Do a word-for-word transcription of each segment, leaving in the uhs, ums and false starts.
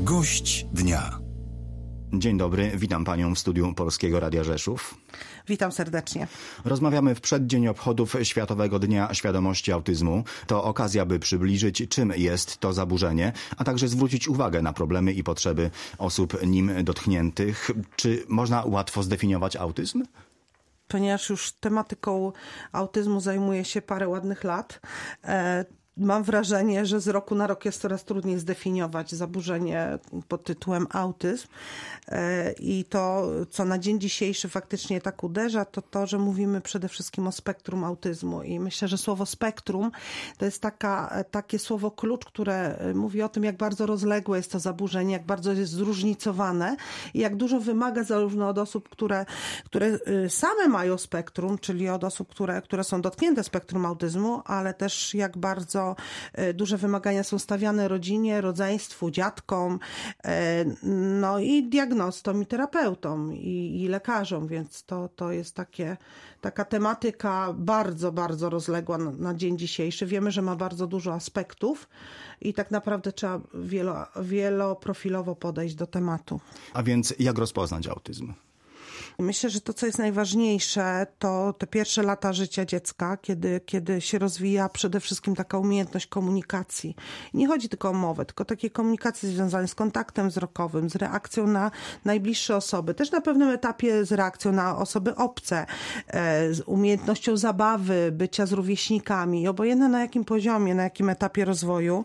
Gość dnia. Dzień dobry, witam panią w studiu Polskiego Radia Rzeszów. Witam serdecznie. Rozmawiamy w przeddzień obchodów Światowego Dnia Świadomości Autyzmu. To okazja, by przybliżyć, czym jest to zaburzenie, a także zwrócić uwagę na problemy i potrzeby osób nim dotkniętych. Czy można łatwo zdefiniować autyzm? Ponieważ już tematyką autyzmu zajmuję się parę ładnych lat, e, mam wrażenie, że z roku na rok jest coraz trudniej zdefiniować zaburzenie pod tytułem autyzm. I to, co na dzień dzisiejszy faktycznie tak uderza, to to, że mówimy przede wszystkim o spektrum autyzmu. I myślę, że słowo spektrum to jest taka, takie słowo klucz, które mówi o tym, jak bardzo rozległe jest to zaburzenie, jak bardzo jest zróżnicowane i jak dużo wymaga zarówno od osób, które, które same mają spektrum, czyli od osób, które, które są dotknięte spektrum autyzmu, ale też jak bardzo duże wymagania są stawiane rodzinie, rodzeństwu, dziadkom, no i diagnostom i terapeutom i, i lekarzom, więc to, to jest takie, taka tematyka bardzo, bardzo rozległa na, na dzień dzisiejszy. Wiemy, że ma bardzo dużo aspektów i tak naprawdę trzeba wielo, wieloprofilowo podejść do tematu. A więc jak rozpoznać autyzm? Myślę, że to, co jest najważniejsze, to te pierwsze lata życia dziecka, kiedy, kiedy się rozwija przede wszystkim taka umiejętność komunikacji. Nie chodzi tylko o mowę, tylko takiej komunikacji związanej z kontaktem wzrokowym, z reakcją na najbliższe osoby, też na pewnym etapie z reakcją na osoby obce, z umiejętnością zabawy, bycia z rówieśnikami. Obojętne na jakim poziomie, na jakim etapie rozwoju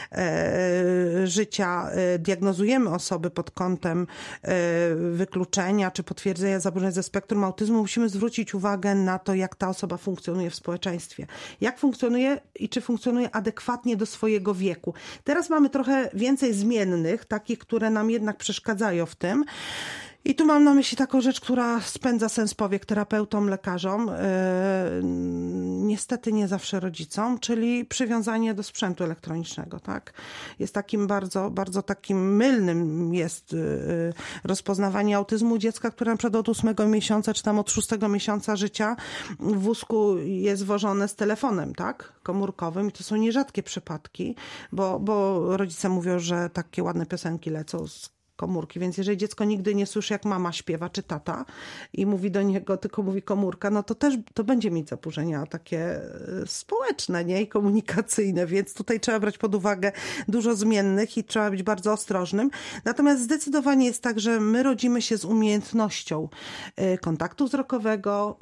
życia diagnozujemy osoby pod kątem wykluczenia czy potwierdzenia zaburzeń ze spektrum autyzmu, musimy zwrócić uwagę na to, jak ta osoba funkcjonuje w społeczeństwie. Jak funkcjonuje i czy funkcjonuje adekwatnie do swojego wieku. Teraz mamy trochę więcej zmiennych, takich, które nam jednak przeszkadzają w tym. I tu mam na myśli taką rzecz, która spędza sens powiek terapeutom, lekarzom, yy, niestety nie zawsze rodzicom, czyli przywiązanie do sprzętu elektronicznego, tak? Jest takim bardzo, bardzo takim mylnym jest yy, rozpoznawanie autyzmu dziecka, które na przykład od ósmego miesiąca, czy tam od szóstego miesiąca życia w wózku jest wożone z telefonem, tak? Komórkowym i to są nierzadkie przypadki, bo, bo rodzice mówią, że takie ładne piosenki lecą z komórki, więc jeżeli dziecko nigdy nie słyszy, jak mama śpiewa, czy tata i mówi do niego, tylko mówi komórka, no to też to będzie mieć zaburzenia takie społeczne, nie? I komunikacyjne, więc tutaj trzeba brać pod uwagę dużo zmiennych i trzeba być bardzo ostrożnym. Natomiast zdecydowanie jest tak, że my rodzimy się z umiejętnością kontaktu wzrokowego,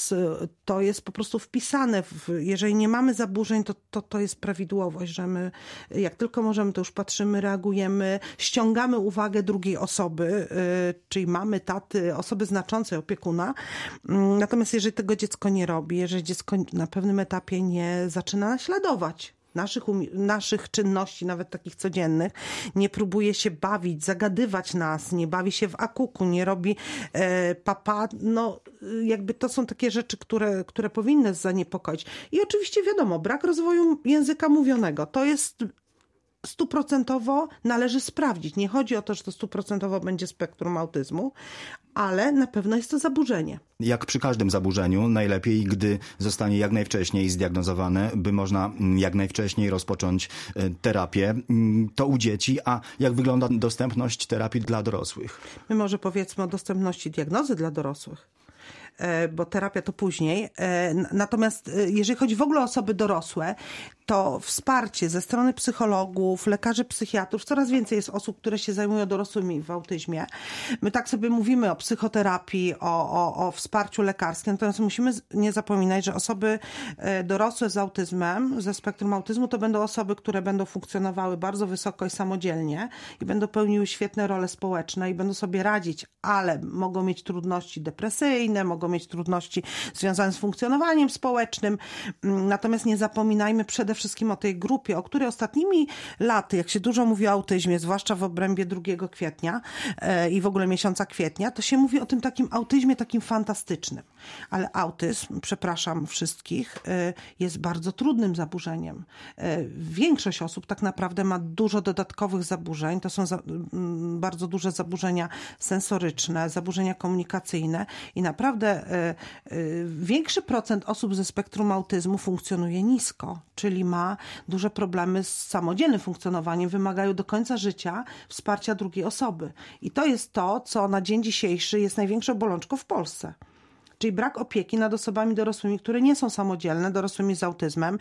to jest po prostu wpisane, w, jeżeli nie mamy zaburzeń, to, to to jest prawidłowość, że my jak tylko możemy, to już patrzymy, reagujemy, ściągamy uwagę drugiej osoby, czyli mamy, taty, osoby znaczącej, opiekuna. Natomiast jeżeli tego dziecko nie robi, jeżeli dziecko na pewnym etapie nie zaczyna naśladować naszych, naszych czynności, nawet takich codziennych, nie próbuje się bawić, zagadywać nas, nie bawi się w akuku, nie robi e, papa, no jakby to są takie rzeczy, które, które powinny zaniepokoić. I oczywiście wiadomo, brak rozwoju języka mówionego, to jest stuprocentowo należy sprawdzić. Nie chodzi o to, że to stuprocentowo będzie spektrum autyzmu, ale na pewno jest to zaburzenie. Jak przy każdym zaburzeniu, najlepiej, gdy zostanie jak najwcześniej zdiagnozowane, by można jak najwcześniej rozpocząć terapię. To u dzieci, a jak wygląda dostępność terapii dla dorosłych? My może powiedzmy o dostępności diagnozy dla dorosłych, bo terapia to później. Natomiast jeżeli chodzi w ogóle o osoby dorosłe, to wsparcie ze strony psychologów, lekarzy, psychiatrów, coraz więcej jest osób, które się zajmują dorosłymi w autyzmie. My tak sobie mówimy o psychoterapii, o, o, o wsparciu lekarskim, natomiast musimy nie zapominać, że osoby dorosłe z autyzmem, ze spektrum autyzmu, to będą osoby, które będą funkcjonowały bardzo wysoko i samodzielnie i będą pełniły świetne role społeczne i będą sobie radzić, ale mogą mieć trudności depresyjne, mogą mieć trudności związane z funkcjonowaniem społecznym. Natomiast nie zapominajmy przede wszystkim o tej grupie, o której ostatnimi laty, jak się dużo mówi o autyzmie, zwłaszcza w obrębie drugiego kwietnia e, i w ogóle miesiąca kwietnia, to się mówi o tym takim autyzmie takim fantastycznym. Ale autyzm, przepraszam wszystkich, e, jest bardzo trudnym zaburzeniem. E, większość osób tak naprawdę ma dużo dodatkowych zaburzeń. To są za, m, bardzo duże zaburzenia sensoryczne, zaburzenia komunikacyjne i naprawdę że większy procent osób ze spektrum autyzmu funkcjonuje nisko, czyli ma duże problemy z samodzielnym funkcjonowaniem, wymagają do końca życia wsparcia drugiej osoby. I to jest to, co na dzień dzisiejszy jest największą bolączką w Polsce. Czyli brak opieki nad osobami dorosłymi, które nie są samodzielne, dorosłymi z autyzmem.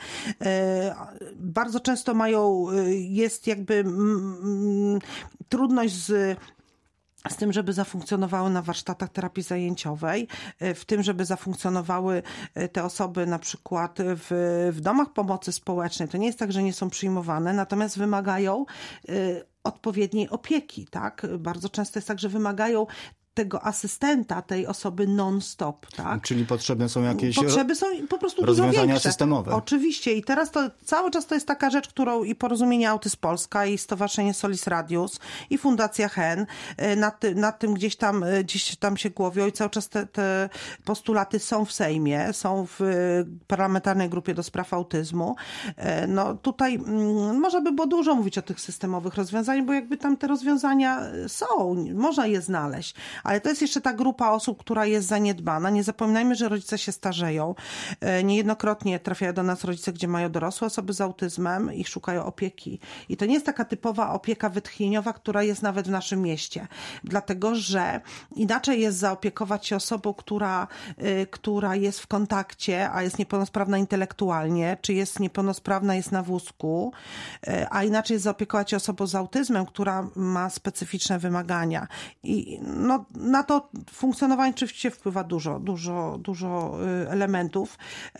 Bardzo często mają, jest jakby mm, trudność z z tym, żeby zafunkcjonowały na warsztatach terapii zajęciowej, w tym, żeby zafunkcjonowały te osoby na przykład w, w domach pomocy społecznej. To nie jest tak, że nie są przyjmowane, natomiast wymagają odpowiedniej opieki, tak? Bardzo często jest tak, że wymagają tego asystenta, tej osoby non-stop, tak? Czyli potrzebne są jakieś Potrzeby są po prostu rozwiązania dużo większe. systemowe. Oczywiście i teraz to cały czas to jest taka rzecz, którą i Porozumienie Autyzm Polska i Stowarzyszenie Solis Radius i Fundacja H E N nad, ty, nad tym gdzieś tam, gdzieś tam się głowią i cały czas te, te postulaty są w Sejmie, są w Parlamentarnej Grupie do Spraw Autyzmu. No tutaj mm, można by było dużo mówić o tych systemowych rozwiązaniach, bo jakby tam te rozwiązania są, można je znaleźć. Ale to jest jeszcze ta grupa osób, która jest zaniedbana. Nie zapominajmy, że rodzice się starzeją. Niejednokrotnie trafiają do nas rodzice, gdzie mają dorosłe osoby z autyzmem i szukają opieki. I to nie jest taka typowa opieka wytchnieniowa, która jest nawet w naszym mieście. Dlatego, że inaczej jest zaopiekować się osobą, która, która jest w kontakcie, a jest niepełnosprawna intelektualnie, czy jest niepełnosprawna, jest na wózku, a inaczej jest zaopiekować się osobą z autyzmem, która ma specyficzne wymagania. I no, na to funkcjonowanie oczywiście wpływa dużo, dużo, dużo elementów,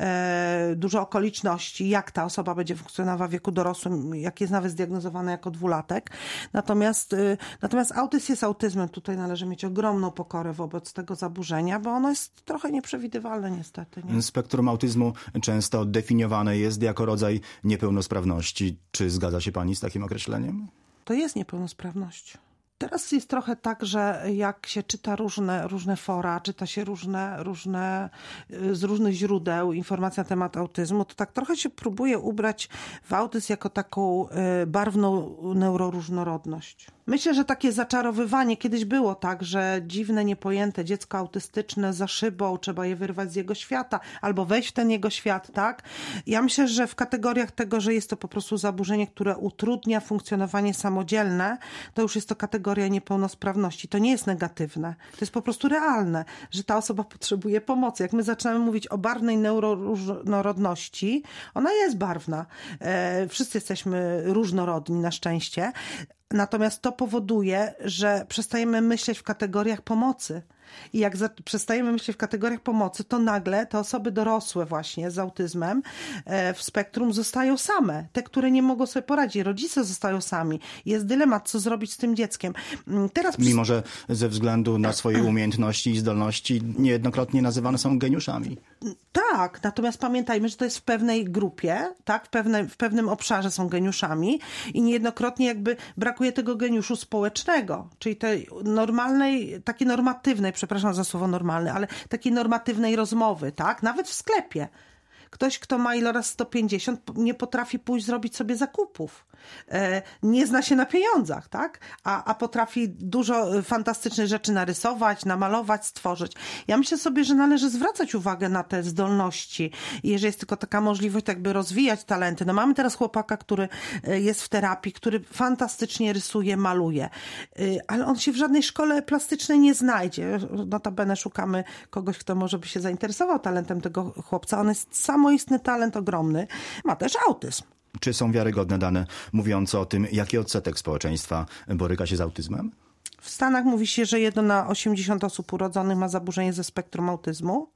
dużo okoliczności, jak ta osoba będzie funkcjonowała w wieku dorosłym, jak jest nawet zdiagnozowana jako dwulatek. Natomiast, natomiast autyzm jest autyzmem. Tutaj należy mieć ogromną pokorę wobec tego zaburzenia, bo ono jest trochę nieprzewidywalne niestety. Nie? Spektrum autyzmu często definiowane jest jako rodzaj niepełnosprawności. Czy zgadza się pani z takim określeniem? To jest niepełnosprawność. Teraz jest trochę tak, że jak się czyta różne, różne fora, czyta się różne, różne, z różnych źródeł informacje na temat autyzmu, to tak trochę się próbuje ubrać w autyzm jako taką barwną neuroróżnorodność. Myślę, że takie zaczarowywanie, kiedyś było tak, że dziwne, niepojęte dziecko autystyczne za szybą, trzeba je wyrwać z jego świata albo wejść w ten jego świat, tak? Ja myślę, że w kategoriach tego, że jest to po prostu zaburzenie, które utrudnia funkcjonowanie samodzielne, to już jest to kategoria niepełnosprawności. To nie jest negatywne. To jest po prostu realne, że ta osoba potrzebuje pomocy. Jak my zaczynamy mówić o barwnej neuroróżnorodności, ona jest barwna. E, wszyscy jesteśmy różnorodni na szczęście. Natomiast to powoduje, że przestajemy myśleć w kategoriach pomocy. I jak za, przestajemy myśleć w kategoriach pomocy, to nagle te osoby dorosłe właśnie z autyzmem e, w spektrum zostają same. Te, które nie mogą sobie poradzić. Rodzice zostają sami. Jest dylemat, co zrobić z tym dzieckiem. Teraz... Mimo, że ze względu na swoje umiejętności i zdolności niejednokrotnie nazywane są geniuszami. Tak, natomiast pamiętajmy, że to jest w pewnej grupie, tak, w, pewne, w pewnym obszarze są geniuszami i niejednokrotnie jakby brakuje tego geniuszu społecznego, czyli tej normalnej, takiej normatywnej, przepraszam za słowo normalny, ale takiej normatywnej rozmowy, tak, nawet w sklepie. Ktoś, kto ma iloraz sto pięćdziesiąt, nie potrafi pójść zrobić sobie zakupów. E, nie zna się na pieniądzach, tak? A, a potrafi dużo fantastycznych rzeczy narysować, namalować, stworzyć. Ja myślę sobie, że należy zwracać uwagę na te zdolności. I jeżeli jest tylko taka możliwość, jakby rozwijać talenty. No mamy teraz chłopaka, który jest w terapii, który fantastycznie rysuje, maluje. E, ale on się w żadnej szkole plastycznej nie znajdzie. Notabene szukamy kogoś, kto może by się zainteresował talentem tego chłopca. On jest sam samoistny talent ogromny, ma też autyzm. Czy są wiarygodne dane mówiące o tym, jaki odsetek społeczeństwa boryka się z autyzmem? W Stanach mówi się, że jedno na osiemdziesiąt osób urodzonych ma zaburzenie ze spektrum autyzmu.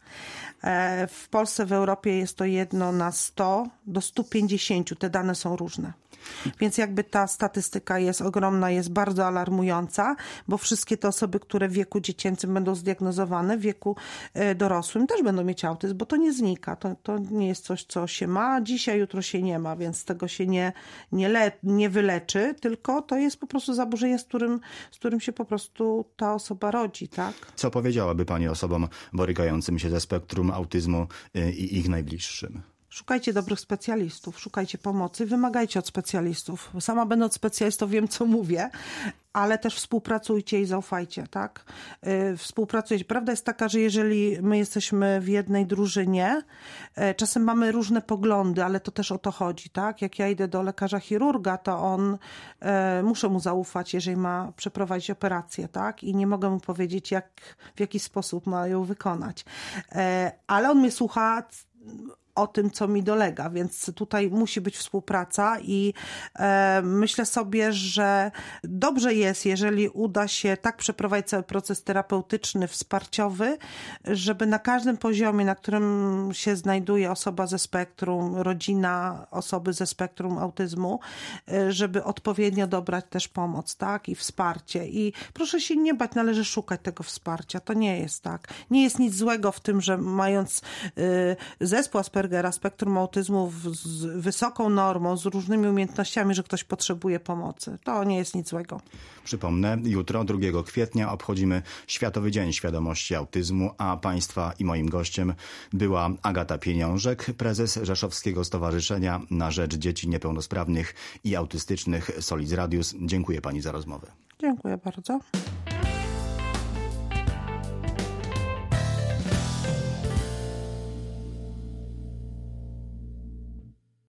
W Polsce, w Europie jest to jedno na sto do stu pięćdziesięciu. Te dane są różne. Więc jakby ta statystyka jest ogromna, jest bardzo alarmująca, bo wszystkie te osoby, które w wieku dziecięcym będą zdiagnozowane, w wieku dorosłym też będą mieć autyzm, bo to nie znika. To, to nie jest coś, co się ma dzisiaj, jutro się nie ma, więc tego się nie, nie, le, nie wyleczy, tylko to jest po prostu zaburzenie, z którym, z którym się po prostu ta osoba rodzi, tak? Co powiedziałaby pani osobom borykającym się ze spektrum autyzmu i ich najbliższym? Szukajcie dobrych specjalistów, szukajcie pomocy, wymagajcie od specjalistów. Sama będąc specjalistą wiem, co mówię, ale też współpracujcie i zaufajcie, tak? Yy, współpracujcie. Prawda jest taka, że jeżeli my jesteśmy w jednej drużynie, yy, czasem mamy różne poglądy, ale to też o to chodzi, tak? Jak ja idę do lekarza chirurga, to on, yy, muszę mu zaufać, jeżeli ma przeprowadzić operację, tak? I nie mogę mu powiedzieć, jak, w jaki sposób ma ją wykonać. Yy, ale on mnie słucha o tym, co mi dolega, więc tutaj musi być współpraca i e, myślę sobie, że dobrze jest, jeżeli uda się tak przeprowadzić cały proces terapeutyczny, wsparciowy, żeby na każdym poziomie, na którym się znajduje osoba ze spektrum, rodzina osoby ze spektrum autyzmu, e, żeby odpowiednio dobrać też pomoc, tak, i wsparcie. I proszę się nie bać, należy szukać tego wsparcia. To nie jest tak. Nie jest nic złego w tym, że mając e, zespół Aspergera, spektrum autyzmu z wysoką normą, z różnymi umiejętnościami, że ktoś potrzebuje pomocy. To nie jest nic złego. Przypomnę, jutro, drugiego kwietnia, obchodzimy Światowy Dzień Świadomości Autyzmu, a Państwa i moim gościem była Agata Pieniążek, prezes Rzeszowskiego Stowarzyszenia na Rzecz Dzieci Niepełnosprawnych i Autystycznych Solid Radius. Dziękuję Pani za rozmowę. Dziękuję bardzo.